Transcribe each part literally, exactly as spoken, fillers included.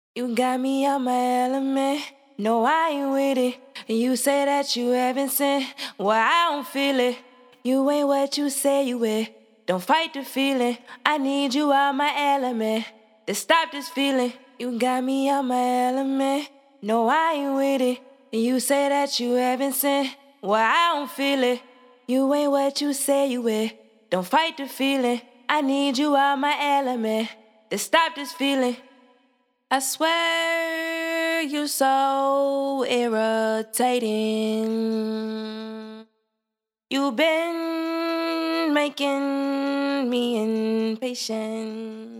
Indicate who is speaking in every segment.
Speaker 1: You got me out my element. No, I ain't with it. You say that you haven't seen. Well, I don't feel it. You ain't what you say you with. Don't fight the feeling. I need you out my element. To stop this feeling. You got me out my element. No, I ain't with it. You say that you haven't seen. Well, I don't feel it. You ain't what you say you with. Don't fight the feeling. I need you out my element. To stop this feeling. I swear you're so irritating. You've been making me impatient.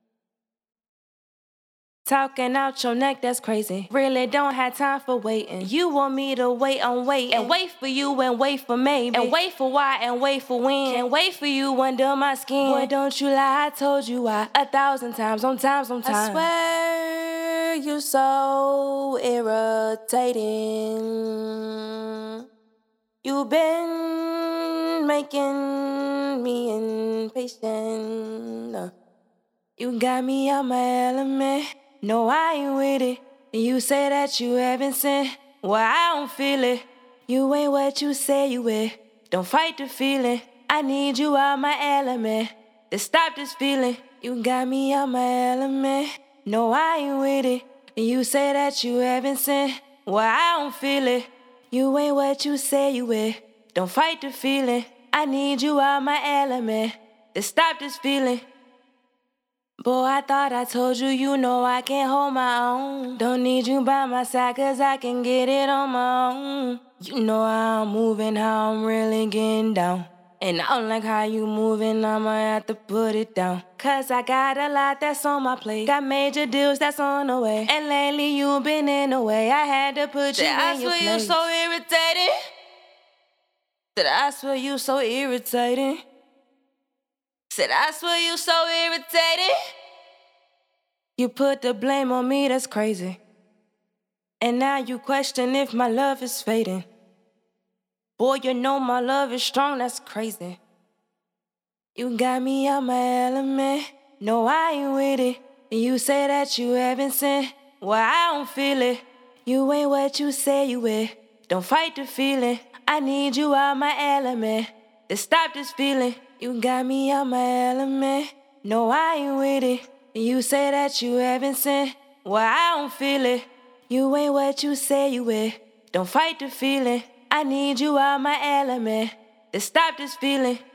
Speaker 1: Talking out your neck, that's crazy. Really don't have time for waiting. You want me to wait on wait and wait for you and wait for maybe and wait for why and wait for when. Can't wait for you under my skin. Boy, don't you lie, I told you why a thousand times, on times, on times. I swear you're so irritating. You've been making me impatient. You got me out my element. No, I ain't with it. You say that you haven't seen. Well, I don't feel it. You ain't what you say you with. Don't fight the feeling. I need you out my element. To stop this feeling. You got me out my element. No, I ain't with it. You say that you haven't seen. Well, I don't feel it. You ain't what you say you with. Don't fight the feeling. I need you out my element. To stop this feeling. Boy, I thought I told you, you know I can't hold my own. Don't need you by my side, cause I can get it on my own. You know how I'm moving, how I'm really getting down. And I don't like how you moving, I'ma have to put it down. Cause I got a lot that's on my plate. Got major deals that's on the way. And lately you been in the way, I had to put you in your place. I swear you so irritating. Said I swear you so irritating. Said I swear you so irritating. You put the blame on me, that's crazy. And now you question if my love is fading. Boy, you know my love is strong, that's crazy. You got me out my element. No, I ain't with it. You say that you haven't seen. Well, I don't feel it. You ain't what you say you with. Don't fight the feeling. I need you out my element. To stop this feeling. You got me out my element. No, I ain't with it. You say that you haven't seen. Well, I don't feel it. You ain't what you say you with. Don't fight the feeling. I need you out my element. To stop this feeling.